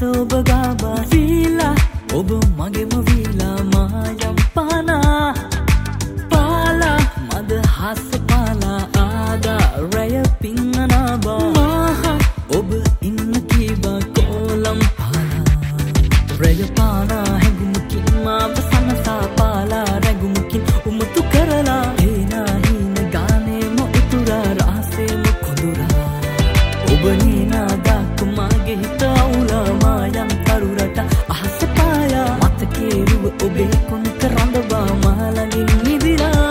ඔබ ගාබා වීලා ඔබ මගේම වීලා මායම් පානා පාලා මද හස් පාලා ආදා රය පින්නනාබා මාහා ඔබ ඉන්න කීබා කොලම් පාලා රය පානා හැඟුමකින් මාව සනසා පාලා රැඟුමකින් උමතු කරලා හේනා හීන ගානේම උතුරා රහසේම කොඳුරා ඔබ නීනාදක් මගේ හිත අවුලා මායම් තරුරට අහස පායා මතකේ රුව ඔබේ කොනක රඳවා මහලඟින් නිදිලා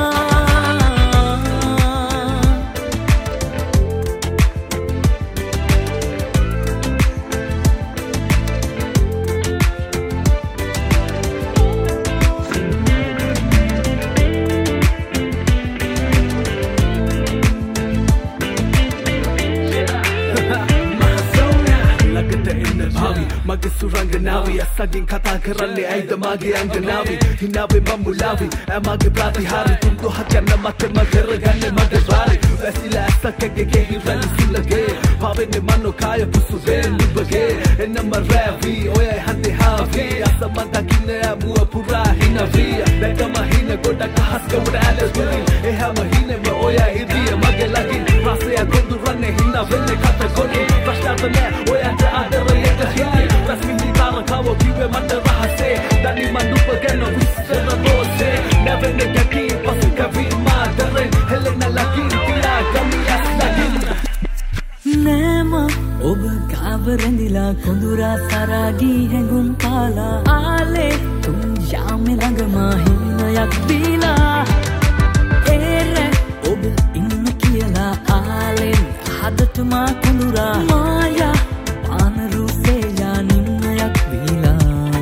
Mage suranganavi asagin kata karalle aida mage anganavi hinawe mamulavi amage pratihari tumto hakana mate magaraganne mage bari vesila asakage ke hirali sulage pavenne mano kaya pusuve nubage enama ravi oya hande havi asamanta kinne amua pura hinavi bekama hina goda kahaska wala guri ehama hine ma oya idiya mage lagin rasya gondu ranne hina venne kata goni prashtavane oya ta adara yeka hine rasmi tara kawo kiwe mata rahase dani manupa gano visera bose never negaki pasika vi madare helena lakin tira kamias lakin nema ඔබ ගාව රැඳිලා කොඳුරා සරාගී හැඟුම් පාලා ආලේ තුන් යාමේ ළඟ මා හිණයක් දීලා ඒරේ ඔබ ඉන්න කියලා ආලෙන් හදට මා කොඳුරා මායා පානරුසේ යා නිම්නයක් දීලා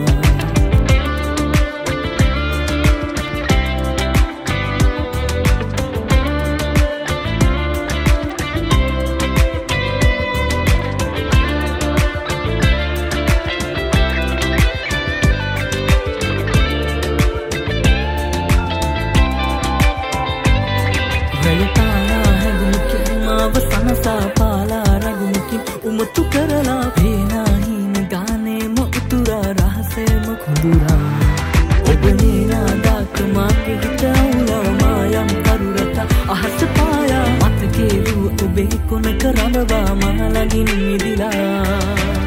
සනසා පාලා රැඟුමකින් උමතු කරලා පේනා හීන ගානේම උතුරා රහසේම කොඳුරා ඔබ නේනාදක් මාගේ හිත උලා මායම් කරුරට අහස පායා මතකේ රුව ඔබේ කොනක රඳවා මහලඟින් නිදිලා